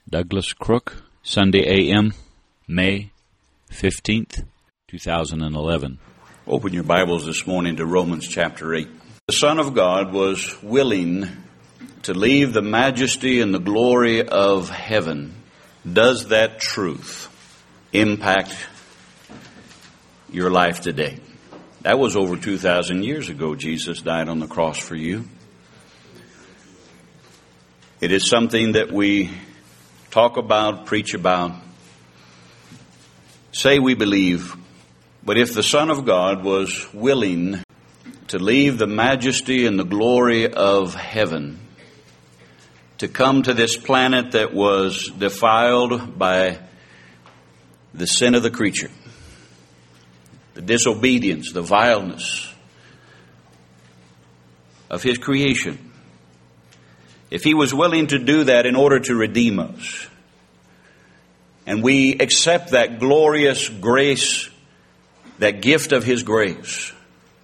Douglas Crook, Sunday AM, May 15th, 2011. Open your Bibles this morning to Romans chapter 8. The Son of God was willing to leave the majesty and the glory of heaven. Does that truth impact your life today? That was over 2,000 years ago. Jesus died on the cross for you. It is something that we talk about, preach about, say we believe. But if the Son of God was willing to leave the majesty and the glory of heaven to come to this planet that was defiled by the sin of the creature, the disobedience, the vileness of His creation, if He was willing to do that in order to redeem us, and we accept that glorious grace, that gift of His grace,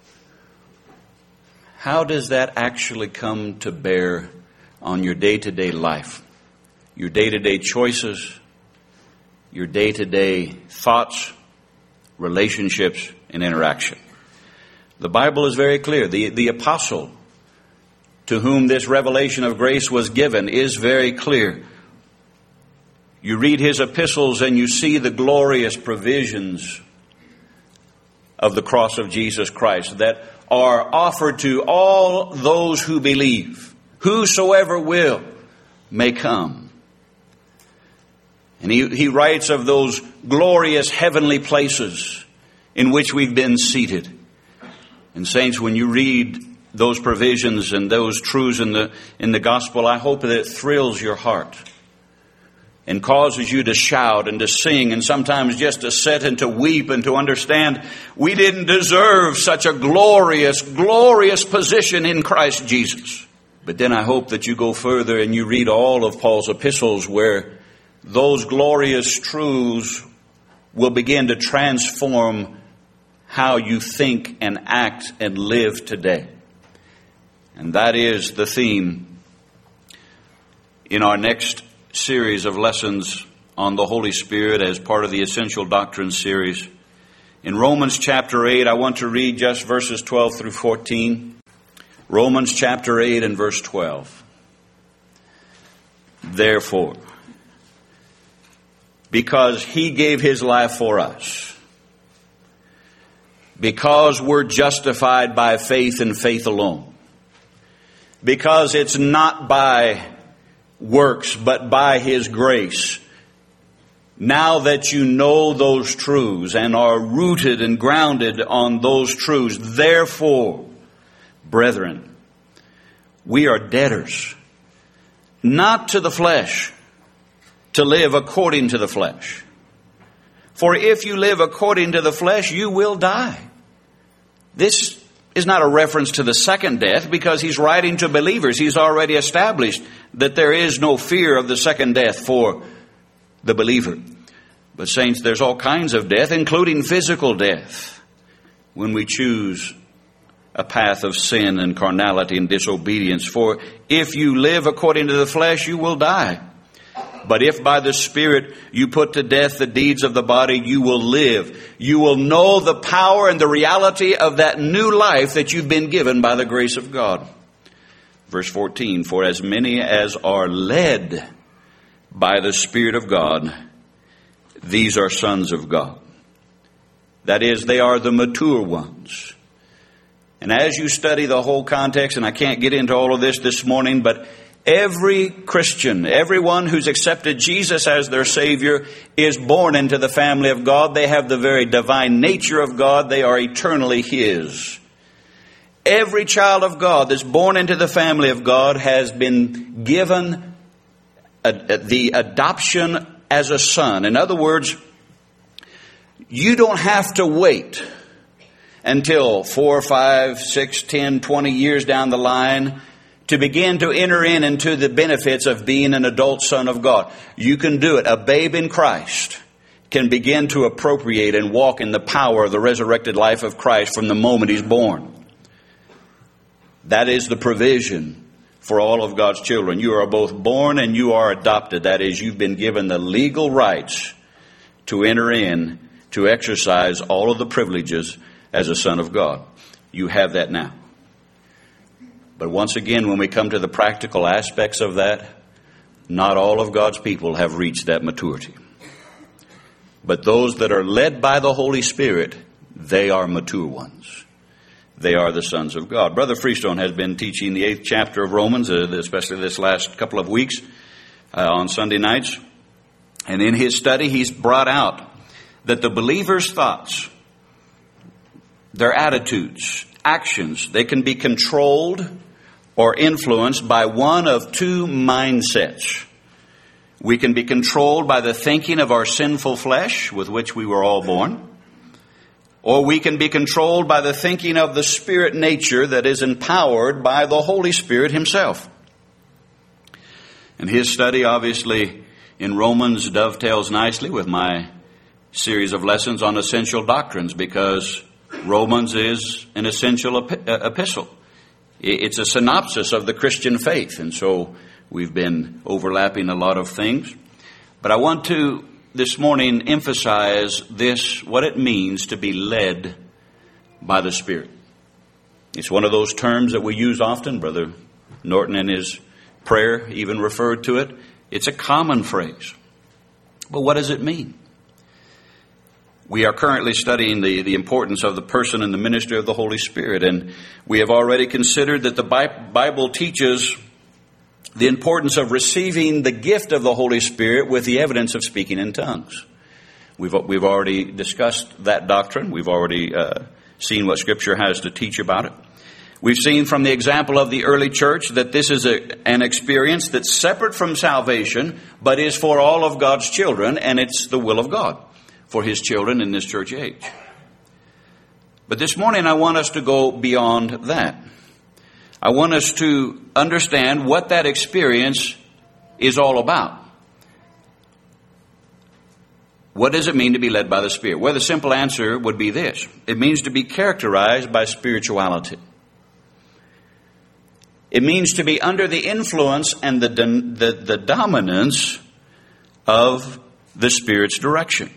how does that actually come to bear on your day-to-day life, your day-to-day choices, your day-to-day thoughts, relationships, and interaction? The Bible is very clear. The apostle to whom this revelation of grace was given is very clear. You read his epistles and you see the glorious provisions of the cross of Jesus Christ that are offered to all those who believe. Whosoever will may come. And he writes of those glorious heavenly places in which we've been seated. And saints, when you read those provisions and those truths in the gospel, I hope that it thrills your heart and causes you to shout and to sing and sometimes just to sit and to weep and to understand we didn't deserve such a glorious, glorious position in Christ Jesus. But then I hope that you go further and you read all of Paul's epistles where those glorious truths will begin to transform how you think and act and live today. And that is the theme in our next series of lessons on the Holy Spirit as part of the Essential Doctrine series. In Romans chapter 8, I want to read just verses 12 through 14. Romans chapter 8 and verse 12. Therefore, because He gave His life for us, because we're justified by faith and faith alone, because it's not by works, but by His grace. Now that you know those truths and are rooted and grounded on those truths, therefore, brethren, we are debtors, not to the flesh, to live according to the flesh. For if you live according to the flesh, you will die. This is not a reference to the second death because he's writing to believers. He's already established that there is no fear of the second death for the believer. But saints, there's all kinds of death, including physical death, when we choose a path of sin and carnality and disobedience. For if you live according to the flesh, you will die. But if by the Spirit you put to death the deeds of the body, you will live. You will know the power and the reality of that new life that you've been given by the grace of God. Verse 14, for as many as are led by the Spirit of God, these are sons of God. That is, they are the mature ones. And as you study the whole context, and I can't get into all of this morning, but every Christian, everyone who's accepted Jesus as their Savior is born into the family of God. They have the very divine nature of God. They are eternally His. Every child of God that's born into the family of God has been given the adoption as a son. In other words, you don't have to wait until 4, 5, 6, 10, 20 years down the line to begin to enter into the benefits of being an adult son of God. You can do it. A babe in Christ can begin to appropriate and walk in the power of the resurrected life of Christ from the moment he's born. That is the provision for all of God's children. You are both born and you are adopted. That is, you've been given the legal rights to enter in, to exercise all of the privileges as a son of God. You have that now. But once again, when we come to the practical aspects of that, not all of God's people have reached that maturity. But those that are led by the Holy Spirit, they are mature ones. They are the sons of God. Brother Freestone has been teaching the 8th chapter of Romans, especially this last couple of weeks on Sunday nights. And in his study, he's brought out that the believer's thoughts, their attitudes, actions, they can be controlled or influenced by one of two mindsets. We can be controlled by the thinking of our sinful flesh, with which we were all born, or we can be controlled by the thinking of the spirit nature that is empowered by the Holy Spirit himself. And his study, obviously, in Romans dovetails nicely with my series of lessons on essential doctrines, because Romans is an essential epistle. It's a synopsis of the Christian faith, and so we've been overlapping a lot of things. But I want to, this morning, emphasize this, what it means to be led by the Spirit. It's one of those terms that we use often. Brother Norton in his prayer even referred to it. It's a common phrase. But what does it mean? We are currently studying the importance of the person and the ministry of the Holy Spirit, and we have already considered that the Bible teaches the importance of receiving the gift of the Holy Spirit with the evidence of speaking in tongues. We've already discussed that doctrine. We've already seen what Scripture has to teach about it. We've seen from the example of the early church that this is an experience that's separate from salvation, but is for all of God's children, and it's the will of God for his children in this church age. But this morning I want us to go beyond that. I want us to understand what that experience is all about. What does it mean to be led by the Spirit? Well, the simple answer would be this. It means to be characterized by spirituality. It means to be under the influence and the dominance of the Spirit's direction.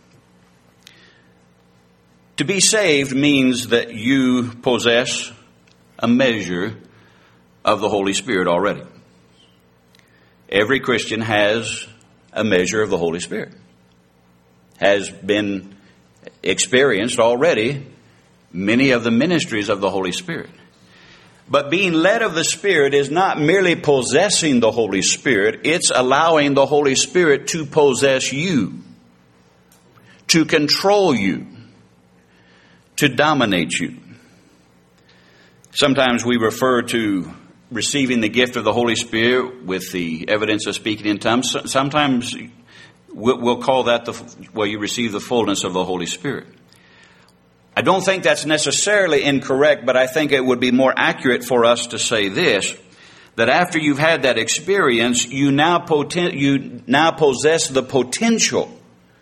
To be saved means that you possess a measure of the Holy Spirit already. Every Christian has a measure of the Holy Spirit. Has been experienced already many of the ministries of the Holy Spirit. But being led of the Spirit is not merely possessing the Holy Spirit, it's allowing the Holy Spirit to possess you, to control you, to dominate you. Sometimes we refer to receiving the gift of the Holy Spirit with the evidence of speaking in tongues. Sometimes we'll call that you receive the fullness of the Holy Spirit. I don't think that's necessarily incorrect, but I think it would be more accurate for us to say this, that after you've had that experience, you now possess the potential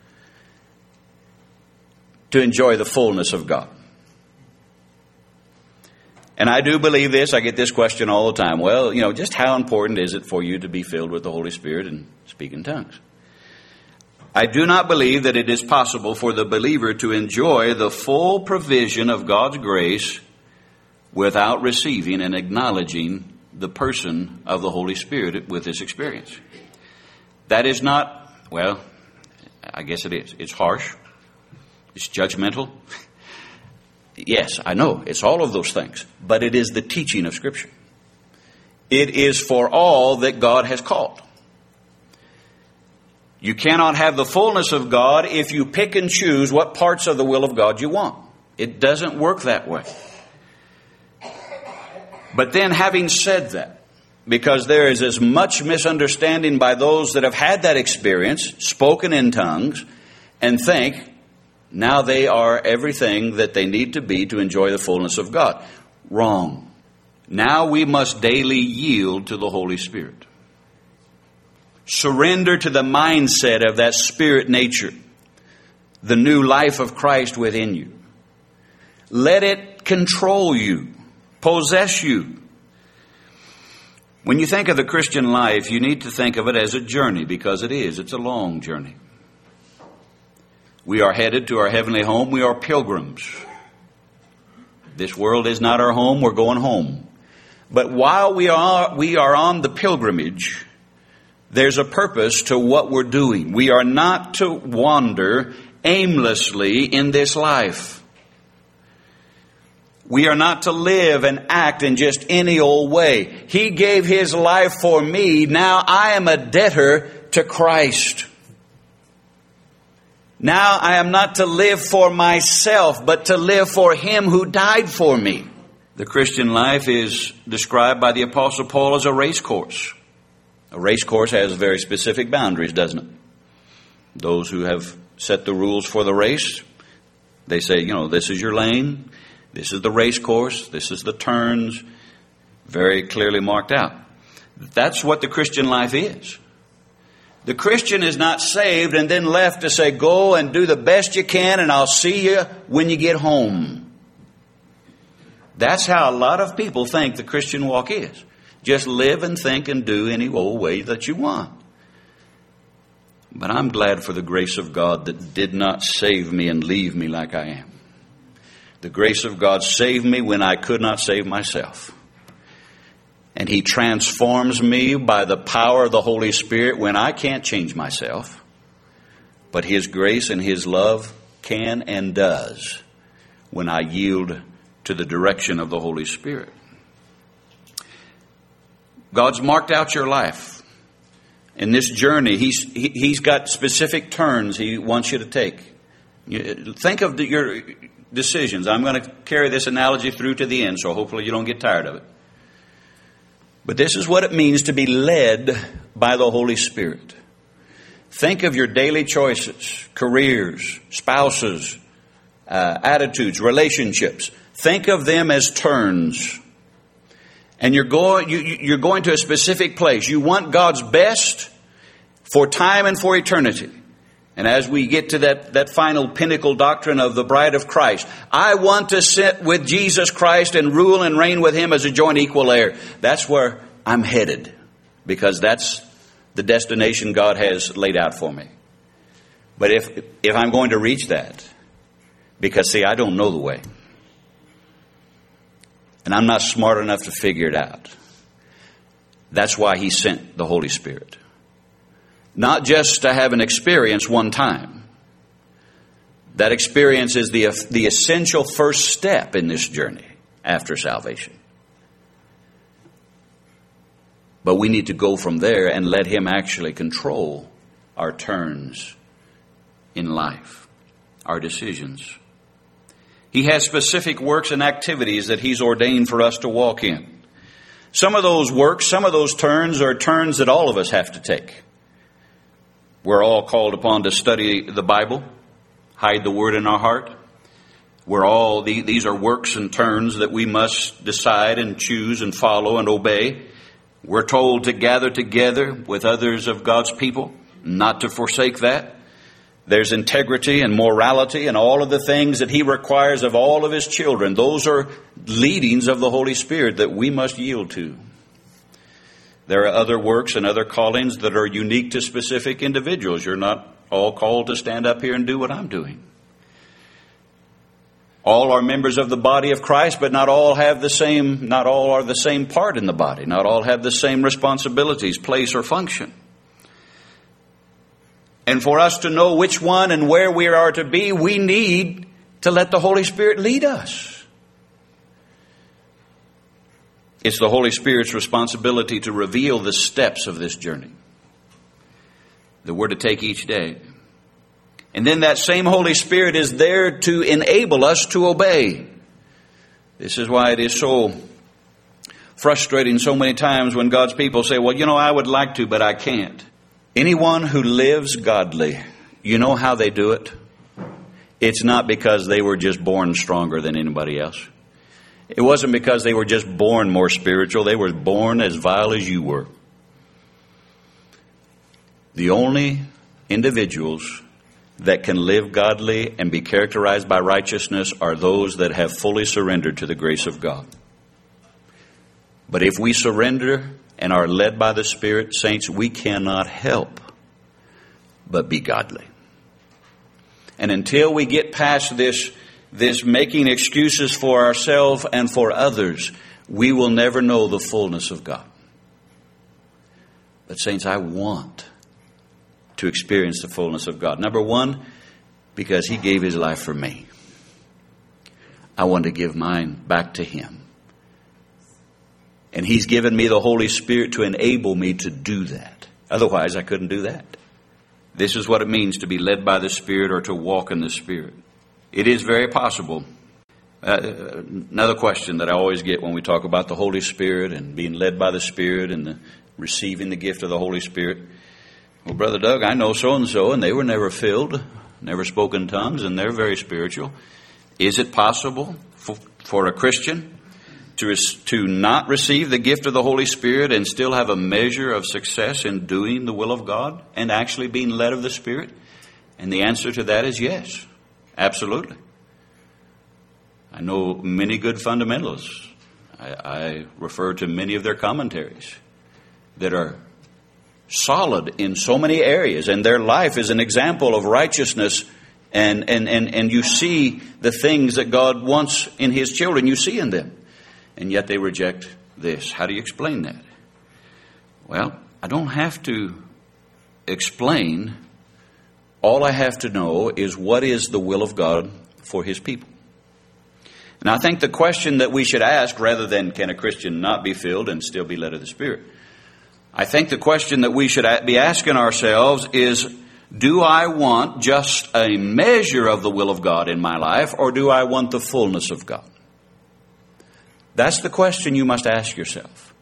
to enjoy the fullness of God. And I do believe this. I get this question all the time. Well, just how important is it for you to be filled with the Holy Spirit and speak in tongues? I do not believe that it is possible for the believer to enjoy the full provision of God's grace without receiving and acknowledging the person of the Holy Spirit with this experience. That is not, I guess it is. It's harsh. It's judgmental. Yes, I know. It's all of those things. But it is the teaching of Scripture. It is for all that God has called. You cannot have the fullness of God if you pick and choose what parts of the will of God you want. It doesn't work that way. But then, having said that, because there is as much misunderstanding by those that have had that experience, spoken in tongues, and think now they are everything that they need to be to enjoy the fullness of God. Wrong. Now we must daily yield to the Holy Spirit. Surrender to the mindset of that spirit nature, the new life of Christ within you. Let it control you, possess you. When you think of the Christian life, you need to think of it as a journey, because it is. It's a long journey. We are headed to our heavenly home. We are pilgrims. This world is not our home. We're going home. But while we are on the pilgrimage, there's a purpose to what we're doing. We are not to wander aimlessly in this life. We are not to live and act in just any old way. He gave His life for me. Now I am a debtor to Christ. Now I am not to live for myself, but to live for Him who died for me. The Christian life is described by the Apostle Paul as a race course. A race course has very specific boundaries, doesn't it? Those who have set the rules for the race, they say, this is your lane. This is the race course. This is the turns, very clearly marked out. That's what the Christian life is. The Christian is not saved and then left to say, go and do the best you can and I'll see you when you get home. That's how a lot of people think the Christian walk is. Just live and think and do any old way that you want. But I'm glad for the grace of God that did not save me and leave me like I am. The grace of God saved me when I could not save myself. And He transforms me by the power of the Holy Spirit when I can't change myself. But His grace and His love can and does when I yield to the direction of the Holy Spirit. God's marked out your life. In this journey, He's got specific turns He wants you to take. Think of your decisions. I'm going to carry this analogy through to the end, so hopefully you don't get tired of it. But this is what it means to be led by the Holy Spirit. Think of your daily choices, careers, spouses, attitudes, relationships. Think of them as turns. And you're going to a specific place. You want God's best for time and for eternity. And as we get to that final pinnacle doctrine of the bride of Christ, I want to sit with Jesus Christ and rule and reign with Him as a joint equal heir. That's where I'm headed, because that's the destination God has laid out for me. But if I'm going to reach that, because see, I don't know the way. And I'm not smart enough to figure it out. That's why He sent the Holy Spirit. Not just to have an experience one time. That experience is the essential first step in this journey after salvation. But we need to go from there and let Him actually control our turns in life, our decisions. He has specific works and activities that He's ordained for us to walk in. Some of those works, some of those turns are turns that all of us have to take. We're all called upon to study the Bible, hide the Word in our heart. These are works and turns that we must decide and choose and follow and obey. We're told to gather together with others of God's people, not to forsake that. There's integrity and morality and all of the things that He requires of all of His children. Those are leadings of the Holy Spirit that we must yield to. There are other works and other callings that are unique to specific individuals. You're not all called to stand up here and do what I'm doing. All are members of the body of Christ, but not all are the same part in the body. Not all have the same responsibilities, place, or function. And for us to know which one and where we are to be, we need to let the Holy Spirit lead us. It's the Holy Spirit's responsibility to reveal the steps of this journey that we're to take each day. And then that same Holy Spirit is there to enable us to obey. This is why it is so frustrating so many times when God's people say, well, I would like to, but I can't. Anyone who lives godly, you know how they do it? It's not because they were just born stronger than anybody else. It wasn't because they were just born more spiritual. They were born as vile as you were. The only individuals that can live godly and be characterized by righteousness are those that have fully surrendered to the grace of God. But if we surrender and are led by the Spirit, saints, we cannot help but be godly. And until we get past this making excuses for ourselves and for others, we will never know the fullness of God. But saints, I want to experience the fullness of God. Number one, because He gave His life for me. I want to give mine back to Him. And He's given me the Holy Spirit to enable me to do that. Otherwise, I couldn't do that. This is what it means to be led by the Spirit or to walk in the Spirit. It is very possible. Another question that I always get when we talk about the Holy Spirit and being led by the Spirit and receiving the gift of the Holy Spirit. Well, Brother Doug, I know so-and-so, and they were never filled, never spoke in tongues, and they're very spiritual. Is it possible for a Christian to not receive the gift of the Holy Spirit and still have a measure of success in doing the will of God and actually being led of the Spirit? And the answer to that is yes, absolutely. I know many good fundamentalists. I refer to many of their commentaries that are solid in so many areas, and their life is an example of righteousness. And you see the things that God wants in His children, you see in them. And yet they reject this. How do you explain that? Well, I don't have to explain. All I have to know is what is the will of God for His people. And I think the question that we should ask, rather than can a Christian not be filled and still be led of the Spirit, I think the question that we should be asking ourselves is, do I want just a measure of the will of God in my life, or do I want the fullness of God? That's the question you must ask yourself.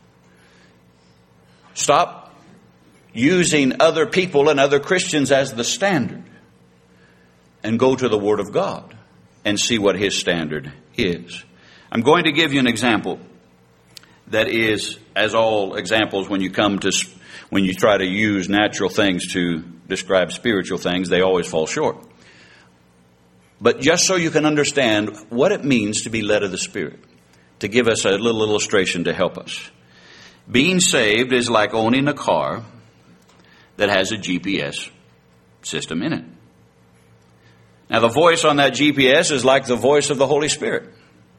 Stop using other people and other Christians as the standard, and go to the Word of God and see what His standard is. I'm going to give you an example that is, as all examples, when you try to use natural things to describe spiritual things, they always fall short. But just so you can understand what it means to be led of the Spirit, to give us a little illustration to help us. Being saved is like owning a car that has a GPS system in it. Now, the voice on that GPS is like the voice of the Holy Spirit.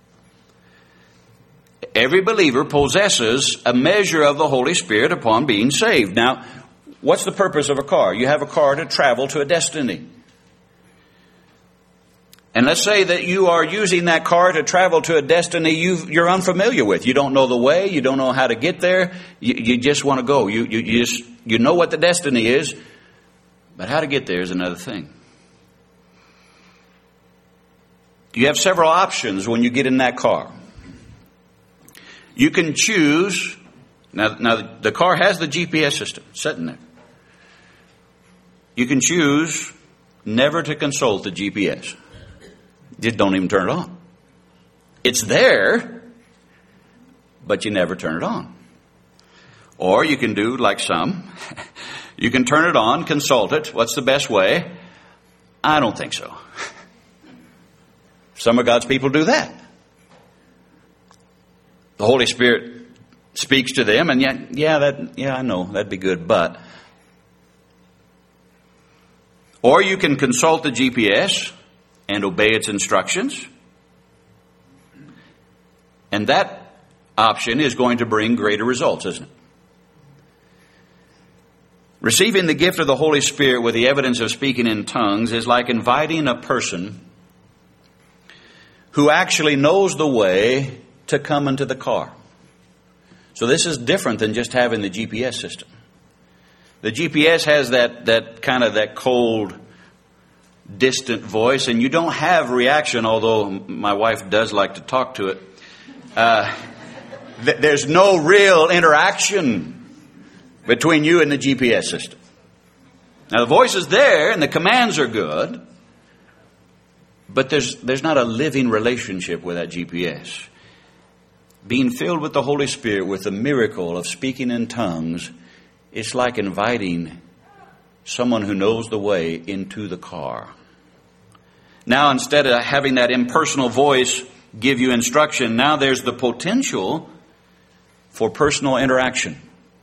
Every believer possesses a measure of the Holy Spirit upon being saved. Now, what's the purpose of a car? You have a car to travel to a destiny. And let's say that you are using that car to travel to a destiny you're unfamiliar with. You don't know the way. You don't know how to get there. You just want to go. You know what the destiny is, but how to get there is another thing. You have several options when you get in that car. You can choose. Now the car has the GPS system sitting there. You can choose never to consult the GPS. Just don't even turn it on. It's there, but you never turn it on. Or you can do like some. You can turn it on, consult it. What's the best way? I don't think so. Some of God's people do that. The Holy Spirit speaks to them, and I know, that'd be good, but. Or you can consult the GPS and obey its instructions. And that option is going to bring greater results, isn't it? Receiving the gift of the Holy Spirit with the evidence of speaking in tongues is like inviting a person who actually knows the way to come into the car. So this is different than just having the GPS system. The GPS has that kind of that cold, distant voice, and you don't have reaction, although my wife does like to talk to it. There's no real interaction between you and the GPS system. Now the voice is there and the commands are good, but there's not a living relationship with that GPS. Being filled with the Holy Spirit with the miracle of speaking in tongues, it's like inviting someone who knows the way into the car. Now, instead of having that impersonal voice give you instruction, now there's the potential for personal interaction.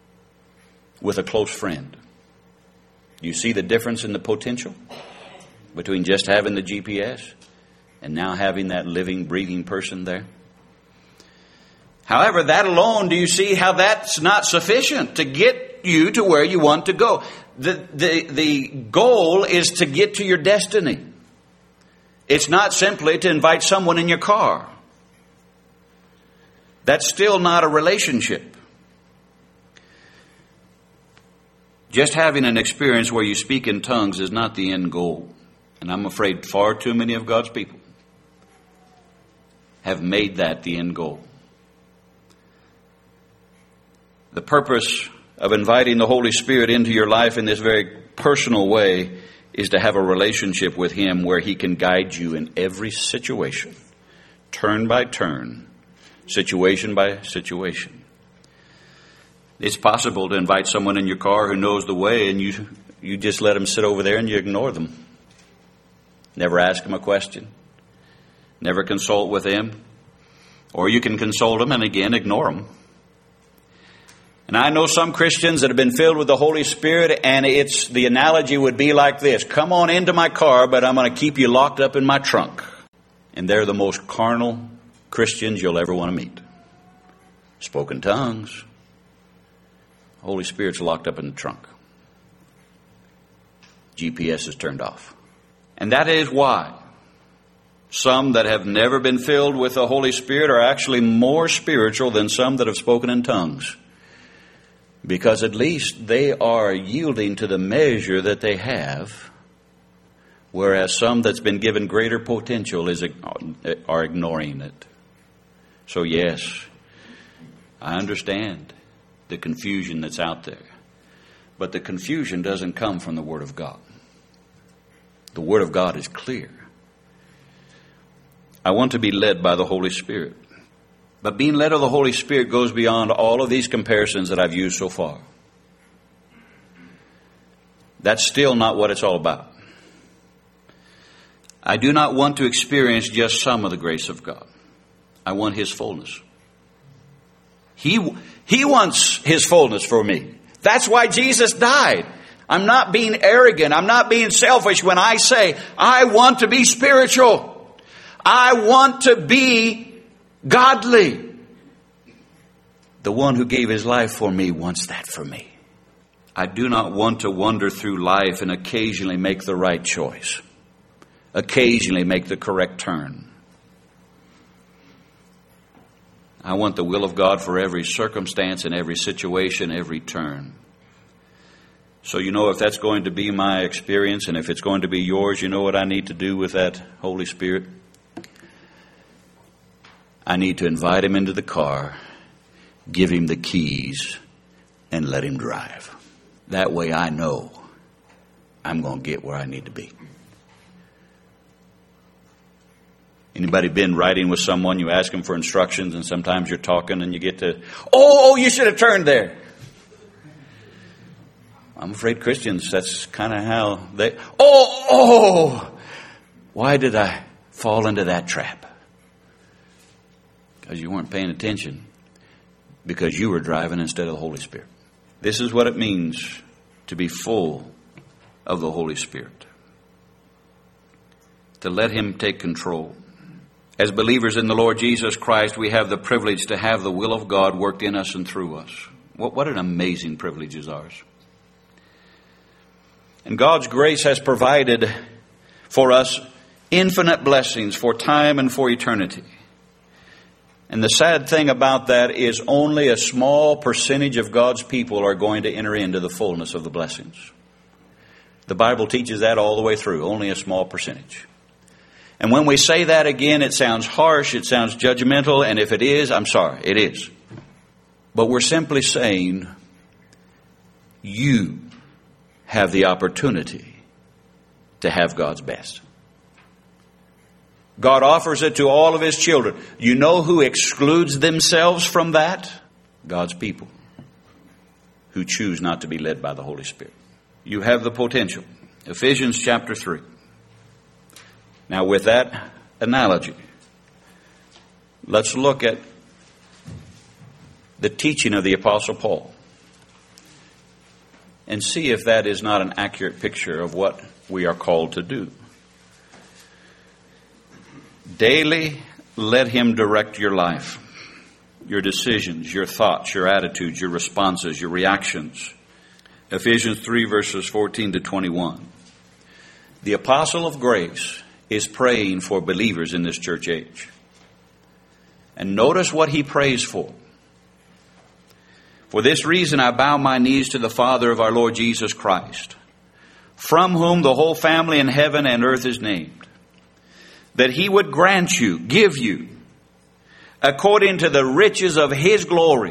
with a close friend. You see the difference in the potential between just having the GPS and now having that living, breathing person there? However, that alone, do you see how that's not sufficient to get you to where you want to go? The goal is to get to your destiny. It's not simply to invite someone in your car. That's still not a relationship. Just having an experience where you speak in tongues is not the end goal. And I'm afraid far too many of God's people have made that the end goal. The purpose of inviting the Holy Spirit into your life in this very personal way is to have a relationship with Him where He can guide you in every situation, turn by turn, situation by situation. It's possible to invite someone in your car who knows the way and you just let them sit over there and you ignore them. Never ask them a question. Never consult with them. Or you can consult them and again ignore them. And I know some Christians that have been filled with the Holy Spirit, and the analogy would be like this: come on into my car, but I'm going to keep you locked up in my trunk. And they're the most carnal Christians you'll ever want to meet. Spoken tongues. Holy Spirit's locked up in the trunk. GPS is turned off. And that is why some that have never been filled with the Holy Spirit are actually more spiritual than some that have spoken in tongues. Because at least they are yielding to the measure that they have, whereas some that's been given greater potential are ignoring it. So yes, I understand the confusion that's out there. But the confusion doesn't come from the Word of God. The Word of God is clear. I want to be led by the Holy Spirit. But being led of the Holy Spirit goes beyond all of these comparisons that I've used so far. That's still not what it's all about. I do not want to experience just some of the grace of God. I want His fullness. He wants His fullness for me. That's why Jesus died. I'm not being arrogant. I'm not being selfish when I say, I want to be spiritual. I want to be godly. The one who gave His life for me wants that for me. I do not want to wander through life and occasionally make the right choice. Occasionally make the correct turn. I want the will of God for every circumstance and every situation, every turn. So if that's going to be my experience and if it's going to be yours, you know what I need to do with that Holy Spirit? I need to invite Him into the car, give Him the keys, and let Him drive. That way I know I'm going to get where I need to be. Anybody been riding with someone, you ask them for instructions, and sometimes you're talking and you get to, you should have turned there. I'm afraid Christians, that's kind of how they, why did I fall into that trap? Because you weren't paying attention. Because you were driving instead of the Holy Spirit. This is what it means to be full of the Holy Spirit. To let Him take control. As believers in the Lord Jesus Christ, we have the privilege to have the will of God worked in us and through us. What an amazing privilege is ours. And God's grace has provided for us infinite blessings for time and for eternity. And the sad thing about that is only a small percentage of God's people are going to enter into the fullness of the blessings. The Bible teaches that all the way through, only a small percentage. And when we say that again, it sounds harsh, it sounds judgmental, and if it is, I'm sorry, it is. But we're simply saying, you have the opportunity to have God's best. God offers it to all of His children. You know who excludes themselves from that? God's people who choose not to be led by the Holy Spirit. You have the potential. Ephesians chapter 3. Now with that analogy, let's look at the teaching of the Apostle Paul. and see if that is not an accurate picture of what we are called to do. Daily, let Him direct your life, your decisions, your thoughts, your attitudes, your responses, your reactions. Ephesians 3 verses 14 to 21. The apostle of grace is praying for believers in this church age. And notice what he prays for. For this reason I bow my knees to the Father of our Lord Jesus Christ, from whom the whole family in heaven and earth is named, that He would grant you, give you, according to the riches of His glory,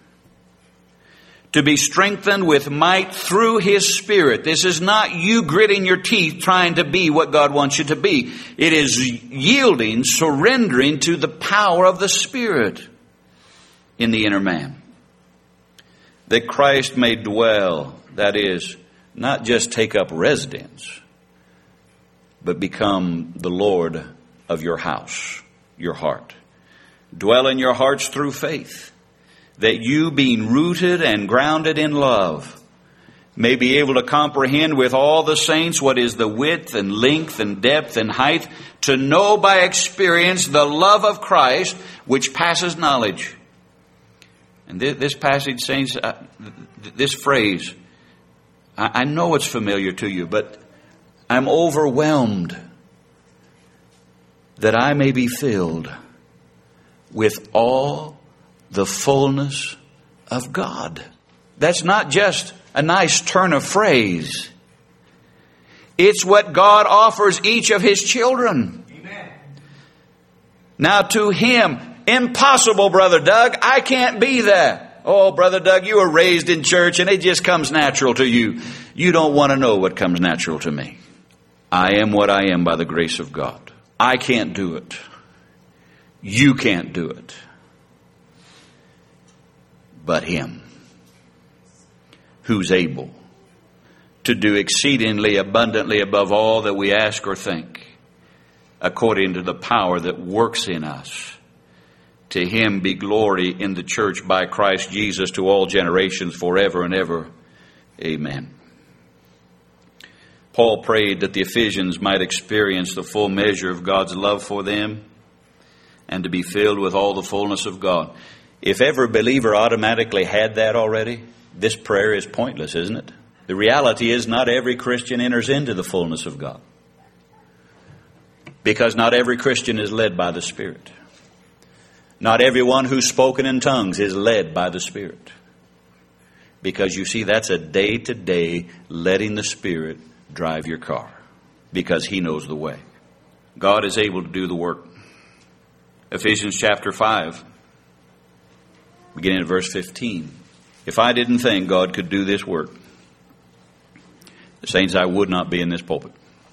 to be strengthened with might through His Spirit. This is not you gritting your teeth trying to be what God wants you to be. It is yielding, surrendering to the power of the Spirit in the inner man. That Christ may dwell, that is, not just take up residence, but become the Lord of your house, your heart. Dwell in your hearts through faith, that you, being rooted and grounded in love, may be able to comprehend with all the saints what is the width and length and depth and height, to know by experience the love of Christ, which passes knowledge. And this passage, saints, this phrase, I know it's familiar to you, but I'm overwhelmed that I may be filled with all the fullness of God. That's not just a nice turn of phrase. It's what God offers each of His children. Amen. Now to Him, impossible, Brother Doug. I can't be that. Oh, Brother Doug, you were raised in church and it just comes natural to you. You don't want to know what comes natural to me. I am what I am by the grace of God. I can't do it. You can't do it. But Him, who's able to do exceedingly abundantly above all that we ask or think, according to the power that works in us. To Him be glory in the church by Christ Jesus to all generations forever and ever. Amen. Paul prayed that the Ephesians might experience the full measure of God's love for them and to be filled with all the fullness of God. If every believer automatically had that already, this prayer is pointless, isn't it? The reality is not every Christian enters into the fullness of God, because not every Christian is led by the Spirit. Not everyone who's spoken in tongues is led by the Spirit. Because you see, that's a day-to-day letting the Spirit drive your car, because He knows the way. God is able to do the work. Ephesians chapter 5, beginning at verse 15. If I didn't think God could do this work, the saints, I would not be in this pulpit.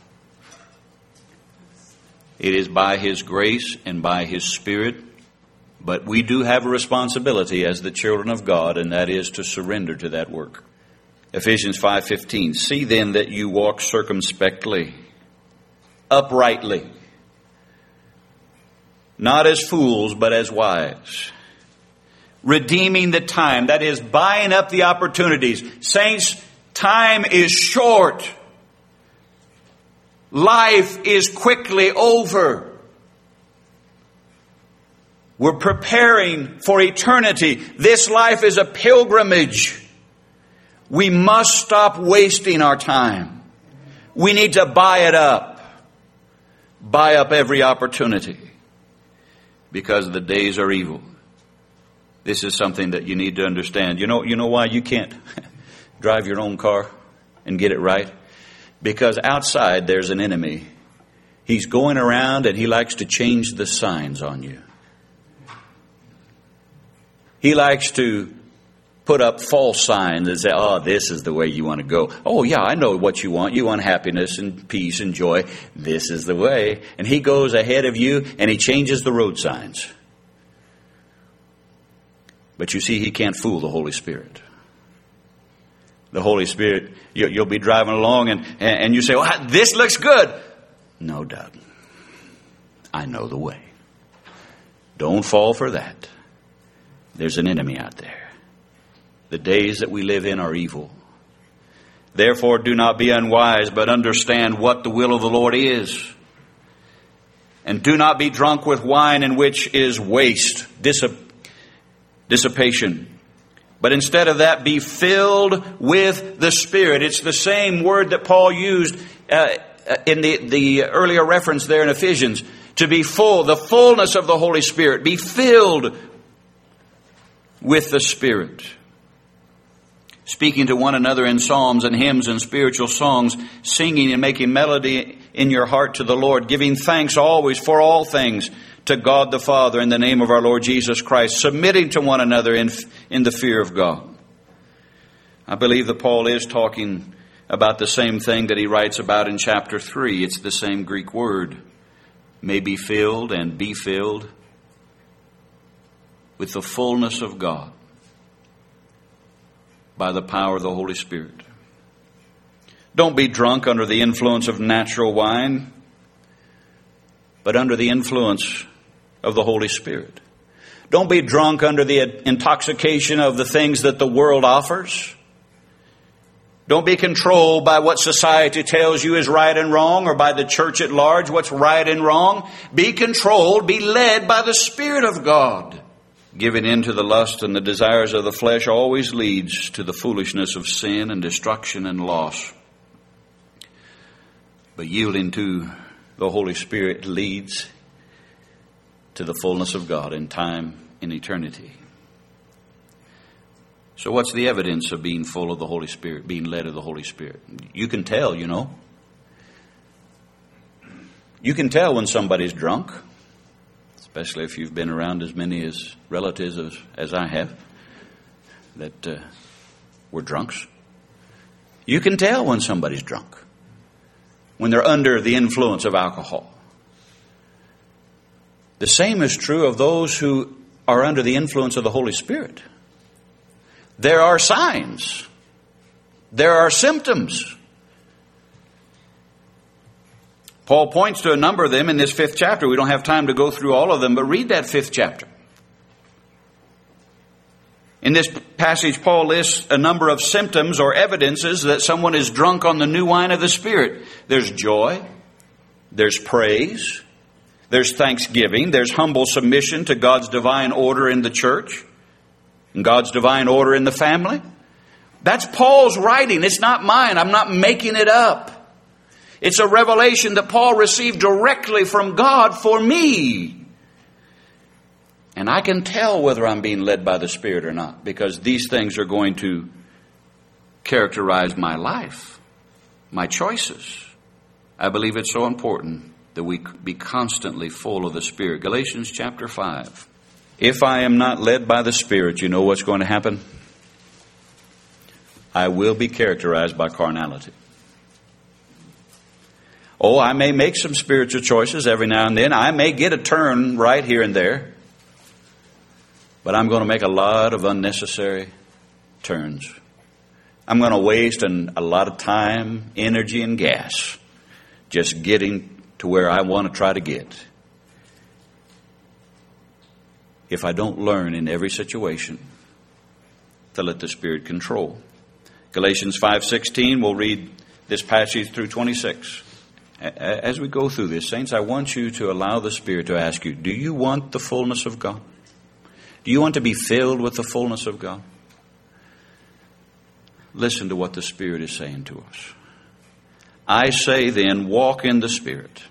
It is by His grace and by His Spirit. But we do have a responsibility as the children of God, and that is to surrender to that work. Ephesians 5:15. See then that you walk circumspectly, uprightly, not as fools, but as wise, redeeming the time, that is, buying up the opportunities. Saints, time is short. Life is quickly over. We're preparing for eternity. This life is a pilgrimage. We must stop wasting our time. We need to buy it up. Buy up every opportunity, because the days are evil. This is something that you need to understand. You know why you can't drive your own car and get it right? Because outside there's an enemy. He's going around and he likes to change the signs on you. He likes to put up false signs and say, oh, this is the way you want to go. Oh, yeah, I know what you want. You want happiness and peace and joy. This is the way. And he goes ahead of you and he changes the road signs. But you see, he can't fool the Holy Spirit. The Holy Spirit, you'll be driving along and you say, well, this looks good. No, Doug. I know the way. Don't fall for that. There's an enemy out there. The days that we live in are evil. Therefore do not be unwise, but understand what the will of the Lord is. And do not be drunk with wine, in which is waste, dissipation. But instead of that, be filled with the Spirit. It's the same word that Paul used in the earlier reference there in Ephesians. To be full, the fullness of the Holy Spirit. Be filled with the Spirit. Speaking to one another in psalms and hymns and spiritual songs, singing and making melody in your heart to the Lord, giving thanks always for all things to God the Father in the name of our Lord Jesus Christ, submitting to one another in the fear of God. I believe that Paul is talking about the same thing that he writes about in chapter 3. It's the same Greek word. May be filled and be filled with the fullness of God by the power of the Holy Spirit. Don't be drunk under the influence of natural wine, but under the influence of the Holy Spirit. Don't be drunk under the intoxication of the things that the world offers. Don't be controlled by what society tells you is right and wrong, or by the church at large what's right and wrong. Be controlled, be led by the Spirit of God. Giving in to the lust and the desires of the flesh always leads to the foolishness of sin and destruction and loss. But yielding to the Holy Spirit leads to the fullness of God in time, in eternity. So what's the evidence of being full of the Holy Spirit, being led of the Holy Spirit? You can tell, you know. You can tell when somebody's drunk, especially if you've been around as many as relatives as I have that were drunks. You can tell when somebody's drunk, when they're under the influence of alcohol. The same is true of those who are under the influence of the Holy Spirit. There are signs. There are symptoms. Paul points to a number of them in this 5th chapter. We don't have time to go through all of them, but read that 5th chapter. In this passage, Paul lists a number of symptoms or evidences that someone is drunk on the new wine of the Spirit. There's joy. There's praise. There's thanksgiving. There's humble submission to God's divine order in the church and God's divine order in the family. That's Paul's writing. It's not mine. I'm not making it up. It's a revelation that Paul received directly from God for me. And I can tell whether I'm being led by the Spirit or not, because these things are going to characterize my life, my choices. I believe it's so important that we be constantly full of the Spirit. Galatians chapter 5. If I am not led by the Spirit, you know what's going to happen? I will be characterized by carnality. Oh, I may make some spiritual choices every now and then. I may get a turn right here and there. But I'm going to make a lot of unnecessary turns. I'm going to waste a lot of time, energy, and gas just getting to where I want to try to get. If I don't learn in every situation to let the Spirit control. Galatians 5:16, we'll read this passage through 26. As we go through this, saints, I want you to allow the Spirit to ask you, do you want the fullness of God? Do you want to be filled with the fullness of God? Listen to what the Spirit is saying to us. I say then, walk in the Spirit,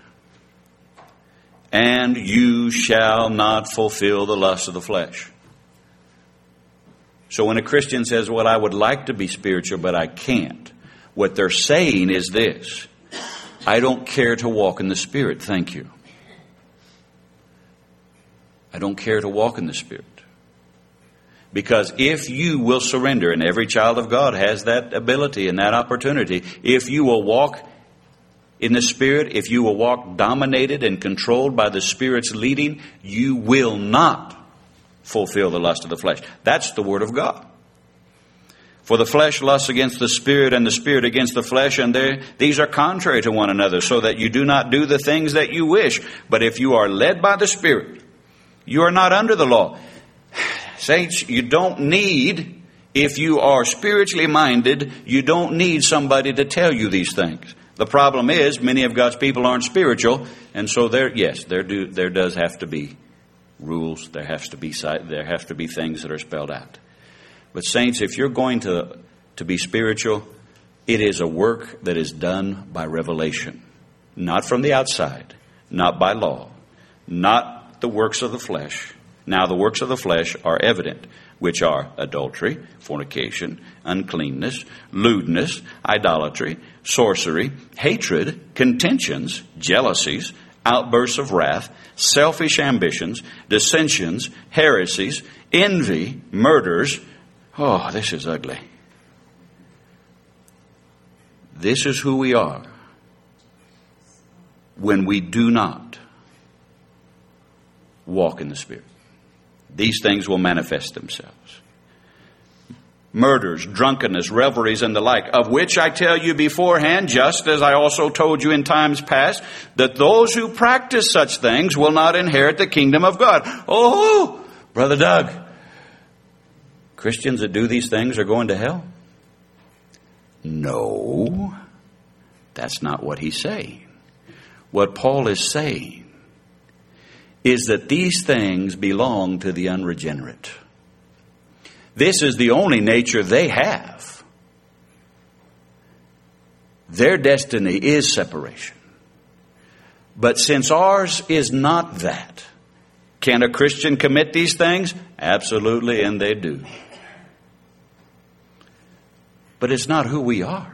and you shall not fulfill the lust of the flesh. So when a Christian says, well, I would like to be spiritual, but I can't, what they're saying is this: I don't care to walk in the Spirit, thank you. I don't care to walk in the Spirit. Because if you will surrender, and every child of God has that ability and that opportunity, if you will walk in the Spirit, if you will walk dominated and controlled by the Spirit's leading, you will not fulfill the lust of the flesh. That's the Word of God. For the flesh lusts against the Spirit, and the Spirit against the flesh, and these are contrary to one another, so that you do not do the things that you wish. But if you are led by the Spirit, you are not under the law. Saints, you don't need If you are spiritually minded, you don't need somebody to tell you these things. The problem is many of God's people aren't spiritual, and so there does have to be rules. There have to be things that are spelled out. But saints, if you're going to be spiritual, it is a work that is done by revelation, not from the outside, not by law, not the works of the flesh. Now the works of the flesh are evident, which are adultery, fornication, uncleanness, lewdness, idolatry, sorcery, hatred, contentions, jealousies, outbursts of wrath, selfish ambitions, dissensions, heresies, envy, murders. Oh, this is ugly. This is who we are when we do not walk in the Spirit. These things will manifest themselves. Murders, drunkenness, revelries, and the like, of which I tell you beforehand, just as I also told you in times past, that those who practice such things will not inherit the kingdom of God. Oh, Brother Doug, Christians that do these things are going to hell? No, that's not what he's saying. What Paul is saying is that these things belong to the unregenerate. This is the only nature they have. Their destiny is separation. But since ours is not that, can a Christian commit these things? Absolutely, and they do. But it's not who we are.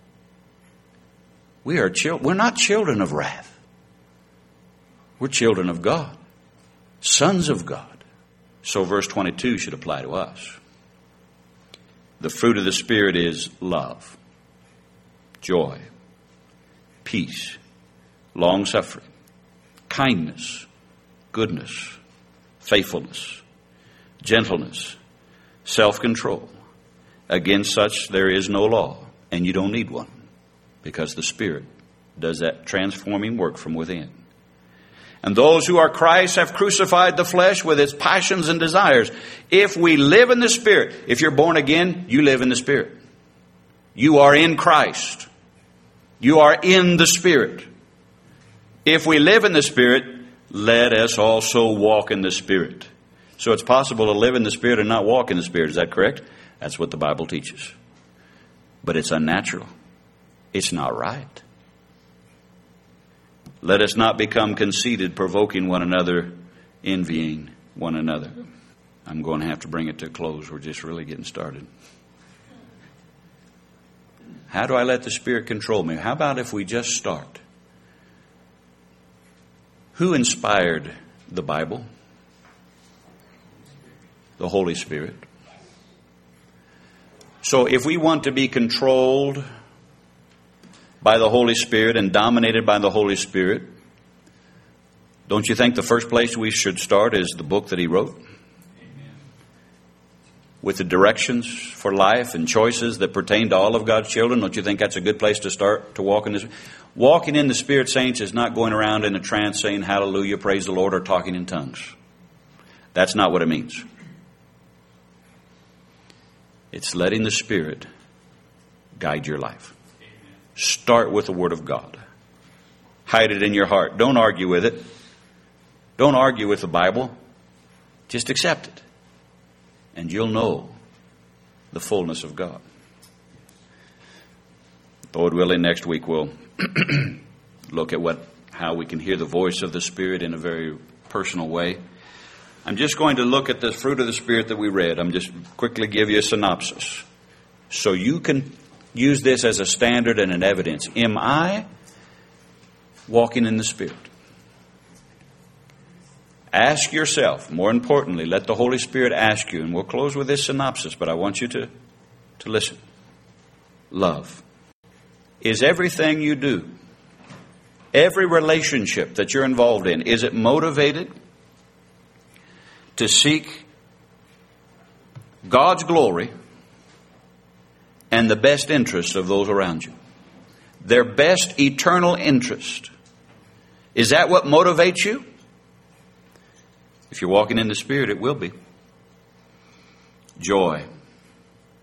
We're not children of wrath. We're children of God, sons of God. So verse 22 should apply to us. The fruit of the Spirit is love, joy, peace, long-suffering, kindness, goodness, faithfulness, gentleness, self-control. Against such there is no law, and you don't need one, because the Spirit does that transforming work from within. And those who are Christ have crucified the flesh with its passions and desires. If we live in the Spirit, if you're born again, you live in the Spirit. You are in Christ. You are in the Spirit. If we live in the Spirit, let us also walk in the Spirit. So it's possible to live in the Spirit and not walk in the Spirit. Is that correct? That's what the Bible teaches. But it's unnatural. It's not right. Let us not become conceited, provoking one another, envying one another. I'm going to have to bring it to a close. We're just really getting started. How do I let the Spirit control me? How about if we just start? Who inspired the Bible? The Holy Spirit. So if we want to be controlled by the Holy Spirit and dominated by the Holy Spirit, don't you think the first place we should start is the book that He wrote? Amen. With the directions for life and choices that pertain to all of God's children. Don't you think that's a good place to start to walk in this? Walking in the Spirit, saints, is not going around in a trance saying hallelujah, praise the Lord, or talking in tongues. That's not what it means. It's letting the Spirit guide your life. Start with the Word of God. Hide it in your heart. Don't argue with it. Don't argue with the Bible. Just accept it. And you'll know the fullness of God. Lord willing, next week we'll look at how we can hear the voice of the Spirit in a very personal way. I'm just going to look at the fruit of the Spirit that we read. I'm just quickly give you a synopsis, so you can use this as a standard and an evidence. Am I walking in the Spirit? Ask yourself. More importantly, let the Holy Spirit ask you. And we'll close with this synopsis, but I want you to listen. Love. Is everything you do, every relationship that you're involved in, is it motivated to seek God's glory and the best interests of those around you? Their best eternal interest. Is that what motivates you? If you're walking in the Spirit, it will be. Joy.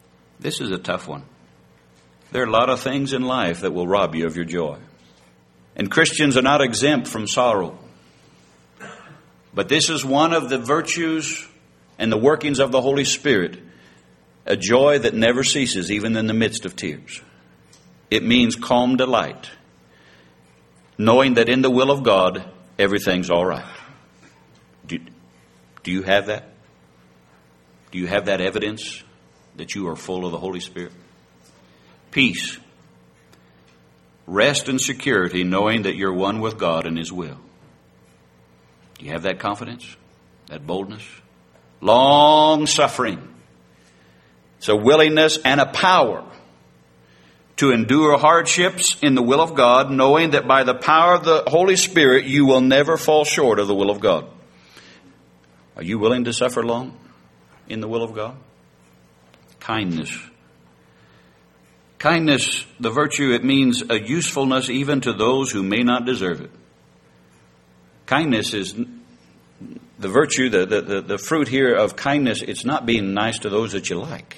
This is a tough one. There are a lot of things in life that will rob you of your joy. And Christians are not exempt from sorrow. But this is one of the virtues and the workings of the Holy Spirit, a joy that never ceases even in the midst of tears. It means calm delight, knowing that in the will of God, everything's all right. Do you have that? Do you have that evidence that you are full of the Holy Spirit? Peace, rest and security, knowing that you're one with God and His will. Do you have that confidence, that boldness? Long suffering. It's a willingness and a power to endure hardships in the will of God, knowing that by the power of the Holy Spirit, you will never fall short of the will of God. Are you willing to suffer long in the will of God? Kindness. Kindness, the virtue, it means a usefulness even to those who may not deserve it. Kindness is the virtue, the fruit here of kindness. It's not being nice to those that you like.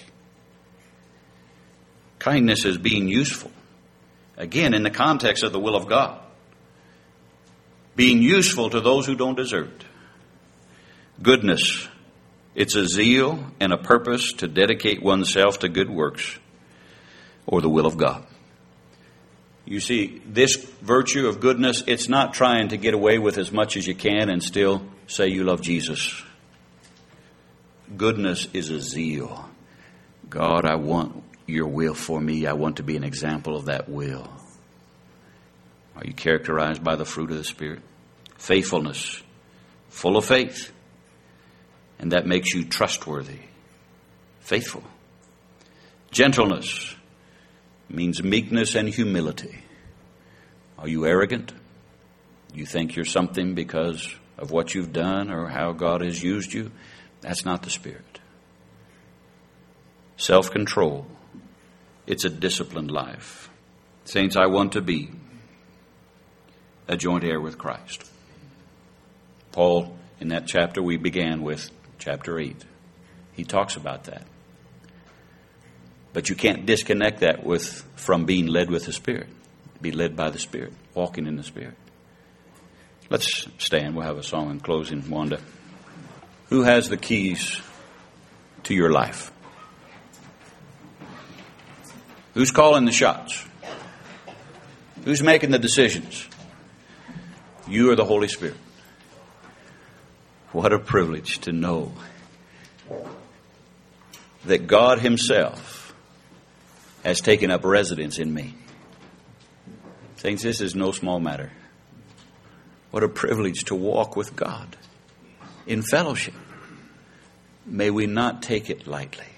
Kindness is being useful. Again, in the context of the will of God. Being useful to those who don't deserve it. Goodness. It's a zeal and a purpose to dedicate oneself to good works or the will of God. You see, this virtue of goodness, it's not trying to get away with as much as you can and still say you love Jesus. Goodness is a zeal. God, I want your will for me. I want to be an example of that will. Are you characterized by the fruit of the Spirit? Faithfulness, full of faith. And that makes you trustworthy, faithful. Gentleness means meekness and humility. Are you arrogant? You think you're something because of what you've done or how God has used you? That's not the Spirit. Self-control. It's a disciplined life. Saints, I want to be a joint heir with Christ. Paul, in that chapter we began with, chapter 8, he talks about that. But you can't disconnect that from being led with the Spirit. Be led by the Spirit, walking in the Spirit. Let's stand. We'll have a song in closing. Wanda, who has the keys to your life? Who's calling the shots? Who's making the decisions? You or the Holy Spirit? What a privilege to know that God Himself has taken up residence in me. Saints, this is no small matter. What a privilege to walk with God in fellowship. May we not take it lightly.